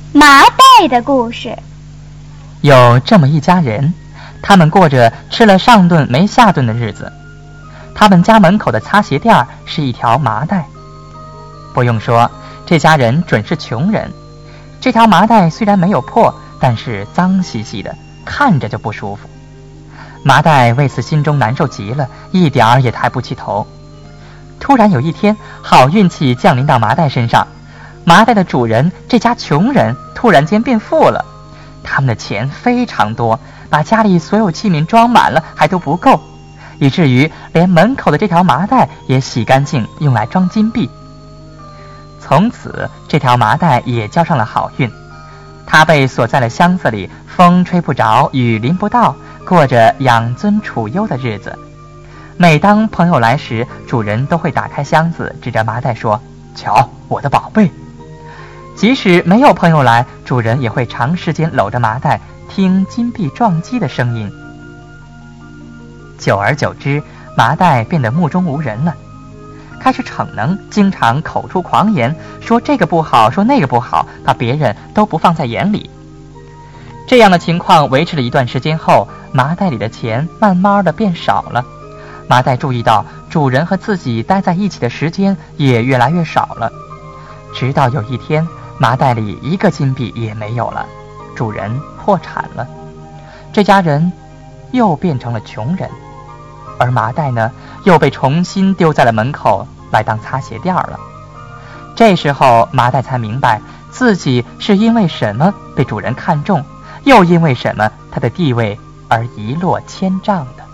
麻袋的故事。 有这么一家人，他们过着吃了上顿没下顿的日子。他们家门口的擦鞋垫是一条麻袋。不用说，这家人准是穷人。这条麻袋虽然没有破，但是脏兮兮的，看着就不舒服。麻袋为此心中难受极了，一点儿也抬不起头。突然有一天，好运气降临到麻袋身上。麻袋的主人，这家穷人突然间变富了，他们的钱非常多，把家里所有器皿装满了还都不够，以至于连门口的这条麻袋也洗干净，用来装金币。从此这条麻袋也交上了好运，它被锁在了箱子里，风吹不着，雨淋不到，过着养尊处优的日子。每当朋友来时，主人都会打开箱子，指着麻袋说：“瞧，我的宝贝。”即使没有朋友来，主人也会长时间搂着麻袋，听金币撞击的声音。久而久之，麻袋变得目中无人了，开始逞能，经常口出狂言，说这个不好，说那个不好，把别人都不放在眼里。这样的情况维持了一段时间后，麻袋里的钱慢慢的变少了。麻袋注意到主人和自己待在一起的时间也越来越少了，直到有一天，麻袋里一个金币也没有了，主人破产了，这家人又变成了穷人，而麻袋呢，又被重新丢在了门口来当擦鞋垫了。这时候麻袋才明白自己是因为什么被主人看中，又因为什么他的地位而一落千丈的。